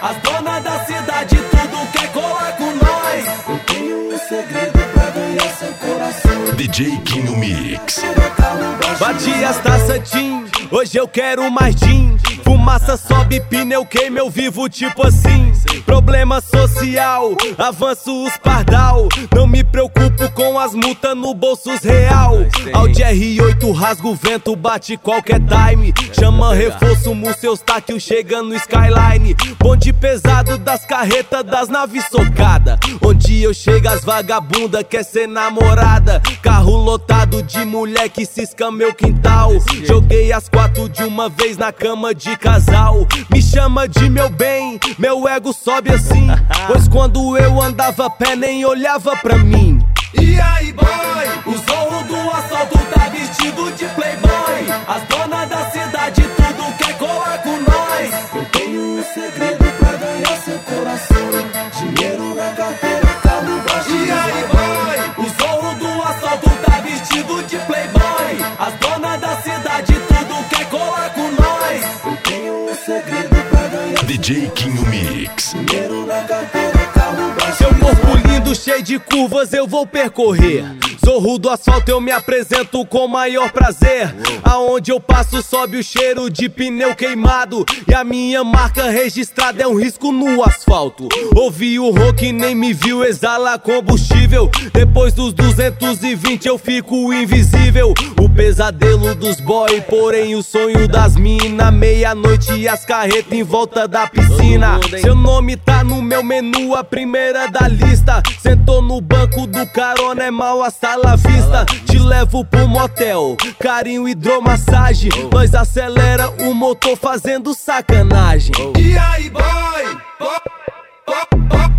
As donas da cidade tudo quer colar com nós. Eu tenho um segredo pra ganhar seu coração. DJ Quinho Mix. Bati as taças Tim, hoje eu quero mais gin. Fumaça sobe, pneu queima, eu vivo tipo assim. Problema social, avanço os pardal. Não me preocupo com as multas no bolsos real. Audi R8 rasga o vento, bate qualquer time. Chama reforço, Museu Eustáquio chega no Skyline. Bonde pesado das carretas, das naves socada. Onde eu chego as vagabunda quer ser namorada. Carro lotado de mulher que cisca meu quintal. Joguei as 4 de uma vez na cama de casal. Me chama de meu bem, meu ego sobe assim. Pois quando eu andava a pé nem olhava pra mim. E aí boy, o zorro do assalto tá vestido de playboy. As donas da cidade tudo quer colar com nós. Eu tenho um segredo pra ganhar seu coração. Dinheiro na carteira, carro baixo. E aí boy, o zorro do assalto tá vestido de playboy. As donas da cidade tudo quer colar com nós. Eu tenho um segredo pra ganhar DJ Quinho Mix. dinheiro na carteira, carro baixo. Seu corpo lindo, cheio de curvas, eu vou percorrer. Zorro do asfalto, eu me apresento com maior prazer. Aonde eu passo sobe o cheiro de pneu queimado. E a minha marca registrada é um risco no asfalto. Ouvi o rock, nem me viu, exala combustível. Depois dos 220 eu fico invisível. O pesadelo dos boy, porém o sonho das mina. Meia-noite e as carretas em volta da piscina. Seu nome tá no meu menu, a primeira da lista. Sentou no banco do carona, é mal a sala vista. Te levo pro motel, carinho, hidromassagem. Nós acelera o motor fazendo sacanagem. E aí boy,